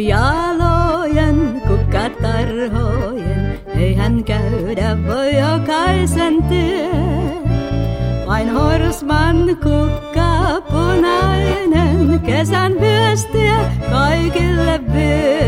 jalojen kukkatarhojen, ei hän käydä voi jokaisen työ. Vain horsman kukka punainen, kesän vyöstiä kaikille vyö.